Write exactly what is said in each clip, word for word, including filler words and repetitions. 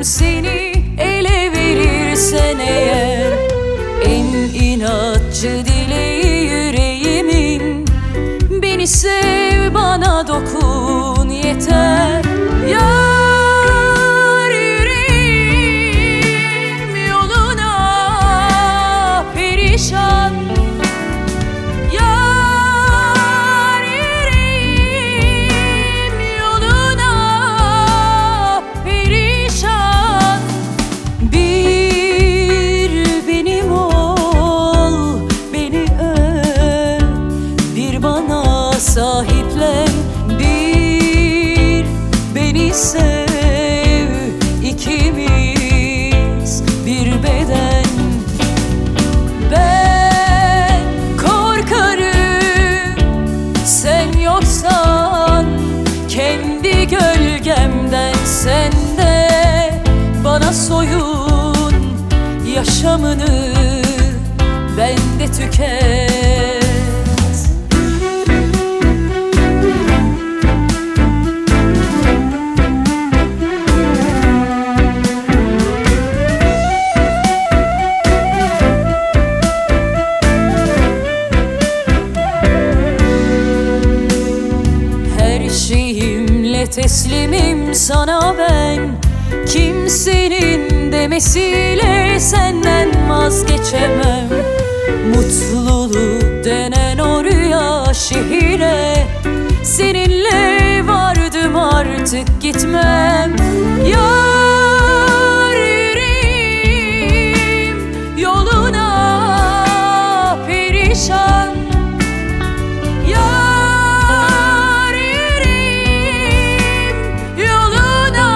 seni ele verirsen eğer, en inatçı dileği yüreğimin, beni sev, bana dokun yeter. Yar, yüreğim yoluna perişan. Yar, yüreğim yoluna perişan. Bir benim ol, beni öv, bir bana sahiplen, bir beni sev, ikimiz bir beden. Ben korkarım sen yoksan, kendi gölgemden. Sen de bana soyun yaşamını, bende tüket. Her şeyimle teslimim sana ben, kimsenin demesiyle senden vazgeçemem. Mutluluk denen o rüya şehire, seninle vardım artık gitmem. Yar, yüreğim yoluna perişan. Yar, yüreğim yoluna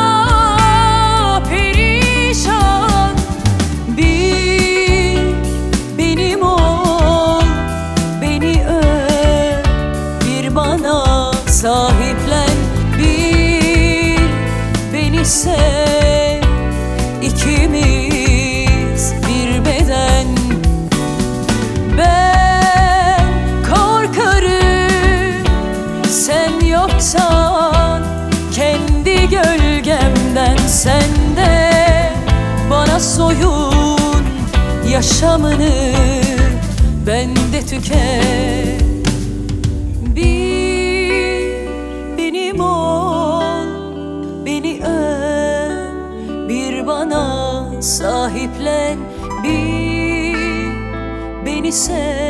perişan. Bir benim ol, beni öv, bir bana sahiplen, bir beni sev, ikimiz bir beden. Ben korkarım sen yoksan, kendi gölgemden. Sen de bana soyun yaşamını, bende tüket. Bir benim ol, beni öv, bir bana sahiplen, bir beni sev,